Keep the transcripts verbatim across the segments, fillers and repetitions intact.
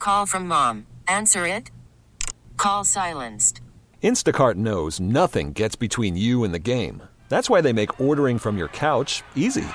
call from mom. Answer it. Call silenced. Instacart knows nothing gets between you and the game. That's why they make ordering from your couch easy.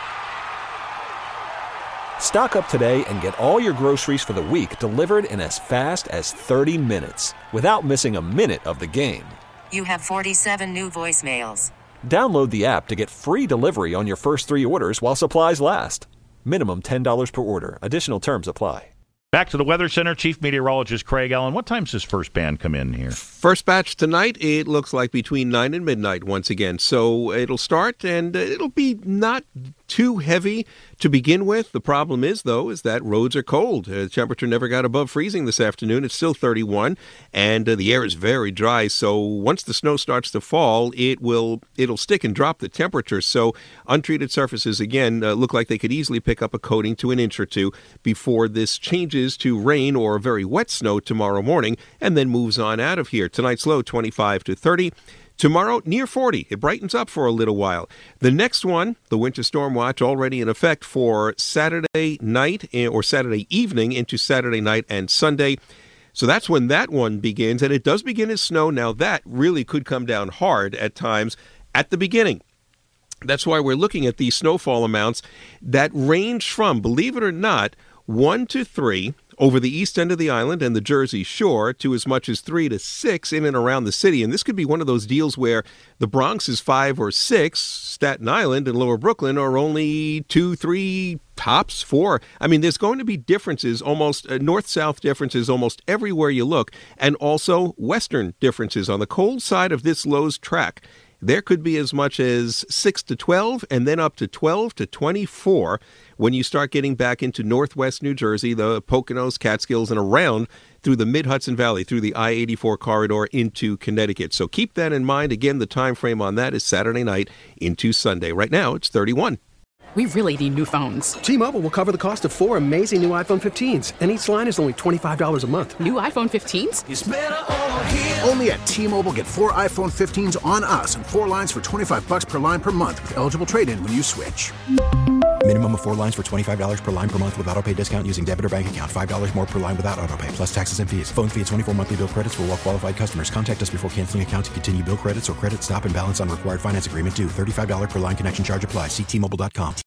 Stock up today and get all your groceries for the week delivered in as fast as thirty minutes without missing a minute of the game. You have forty-seven new voicemails. Download the app to get free delivery on your first three orders while supplies last. Minimum ten dollars per order. Additional terms apply. Back to the Weather Center, Chief Meteorologist Craig Allen. What time's this first band come in here? First batch tonight, it looks like between nine and midnight once again. So it'll start, and it'll be not too heavy to begin with. The problem is, though, is that roads are cold. Uh, the temperature never got above freezing this afternoon. It's still thirty-one, and uh, the air is very dry. So once the snow starts to fall, it will it'll stick and drop the temperature. So untreated surfaces, again, uh, look like they could easily pick up a coating to an inch or two before this changes to rain or very wet snow tomorrow morning, and then moves on out of here. Tonight's low, twenty-five to thirty. Tomorrow, near forty. It brightens up for a little while. The next one, the winter storm watch, already in effect for Saturday night or Saturday evening into Saturday night and Sunday. So that's when that one begins, and it does begin as snow. Now, that really could come down hard at times at the beginning. That's why we're looking at these snowfall amounts that range from, believe it or not, one to three over the east end of the island and the Jersey Shore to as much as three to six in and around the city. And this could be one of those deals where the Bronx is five or six, Staten Island and Lower Brooklyn are only two, three, tops four. I mean, there's going to be differences, almost uh, north-south differences almost everywhere you look, and also western differences on the cold side of this Lowe's track. There could be as much as six to twelve and then up to twelve to twenty-four when you start getting back into northwest New Jersey, the Poconos, Catskills, and around through the mid-Hudson Valley, through the I eighty-four corridor into Connecticut. So keep that in mind. Again, the time frame on that is Saturday night into Sunday. Right now, it's thirty-one. We really need new phones. T-Mobile will cover the cost of four amazing new iPhone fifteens, and each line is only twenty-five dollars a month. New iPhone fifteens? It's better over here. Only at T-Mobile, get four iPhone fifteens on us and four lines for twenty-five dollars per line per month with eligible trade-in when you switch. Minimum of four lines for twenty-five dollars per line per month with autopay discount using debit or bank account. five dollars more per line without autopay, plus taxes and fees. Phone fee at twenty-four monthly bill credits for well-qualified customers. Contact us before canceling account to continue bill credits or credit stop and balance on required finance agreement due. thirty-five dollars per line connection charge applies. See T Mobile dot com.